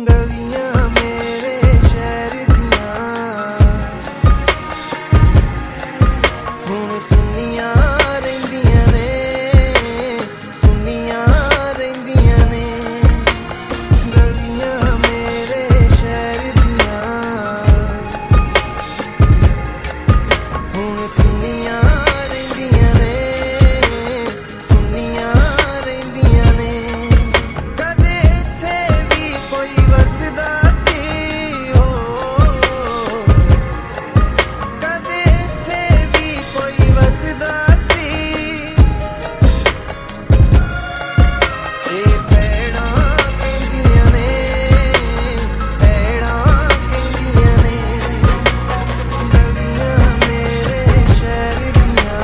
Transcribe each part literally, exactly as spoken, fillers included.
गलियां मेरे शहर दियां हुण सुनियां रहिंदियां ने, सुनियां रहिंदियां ने। गलियां मेरे शहर दियां हुण सुनियां रहिंदियां ने, सुनियां रहिंदियां ने। कदे इत्थे भी कोई वसदा सी हो, कदे इत्थे भी कोई वसदा सी। ਇਹ ਭੈਣਾਂ ਕਹਿੰਦੀਆਂ ਨੇ, ਭੈਣਾਂ ਕਹਿੰਦੀਆਂ ਨੇ। ਗਲੀਆਂ ਮੇਰੇ ਸ਼ਹਿਰ ਦੀਆਂ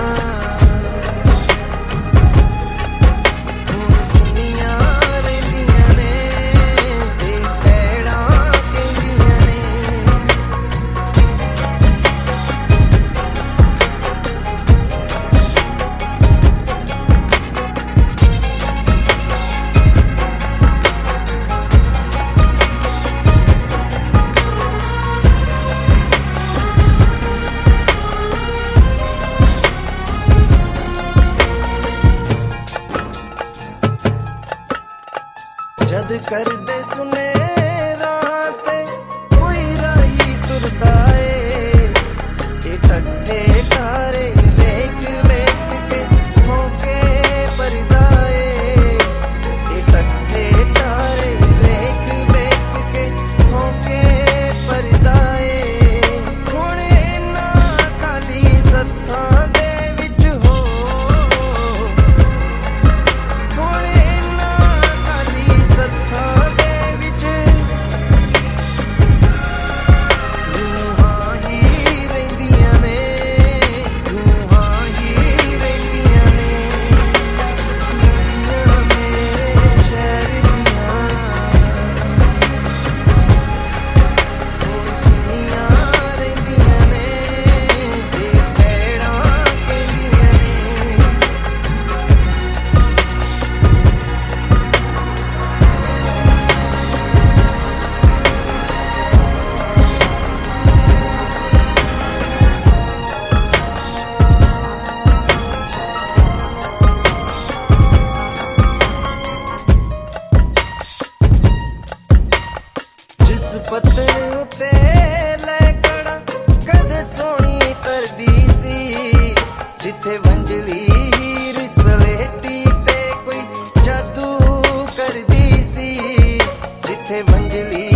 ਹੁਣ ਸੁਣੀਆਂ ਰਹਿੰਦੀਆਂ ਨੇ, ਇਹ ਭੈਣਾਂ ਕਹਿੰਦੀਆਂ ਨੇ। जद करदे सुने राह ते कोई राही तुरदा ए, ए ठट्ठे ठारे वेख वेख के होके परदा ए, ए ठट्ठे ठारे वेख वेख के होके परदा ए। हुण इन्हां खाली सत्थां दे विच हो, हुण इन्हां खाली सत्थां दे विच रूहां ही रहिंदियां ने, रूहां ही रहिंदियां ने। गलियां मेरे शहर दियां हुण सुनियां रहिंदियां ने, ਇਹ ਭੈਣਾਂ ਕਹਿੰਦੀਆਂ ਨੇ। जिस पत्ते उत्ते लैकड़ा कदे सोहनी तरदी सी, जिथे वंजली हीर सलेटी ते कोई जादू करदी सी, जिथे वंजली